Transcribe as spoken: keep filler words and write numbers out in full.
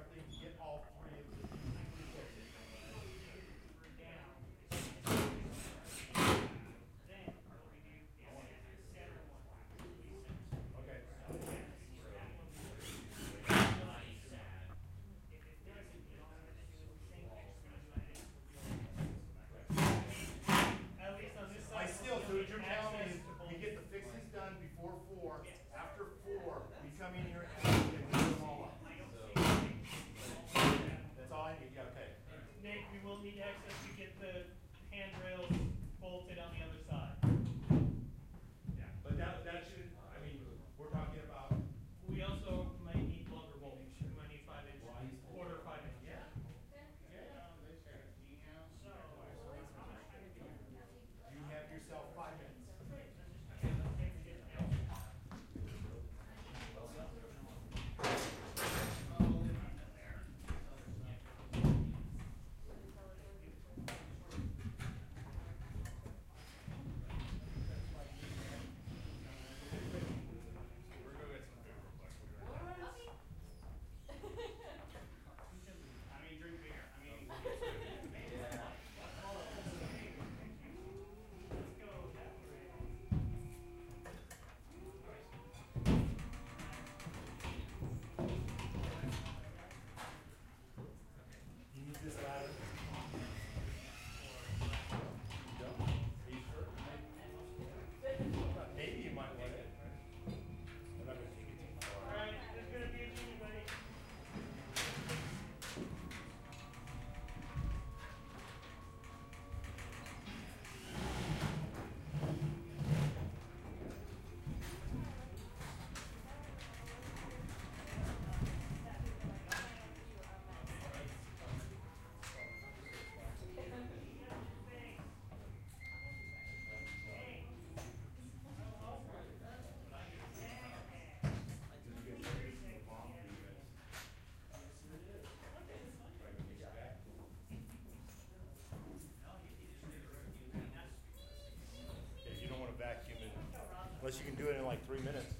correctly to get all three of the three fixes. Okay. At least on this side. I still, so what you're telling me is we get the fixings done before four. After four, we come in here and we put them all up. That's all I need. Yeah, okay. Nate, we will need access to get the handrails bolted on the other side. Yeah, but that that should. I mean, we're talking about. We also might need longer bolts. We might need five inch, quarter five inch. Yeah. You have yourself five minutes. You need this ladder. You don't? Are you sure? Maybe you might want it. I'm not going to take it too far. All right, there's going to be a meeting, buddy. Yeah, you don't want to vacuum it unless you can do it in like three minutes.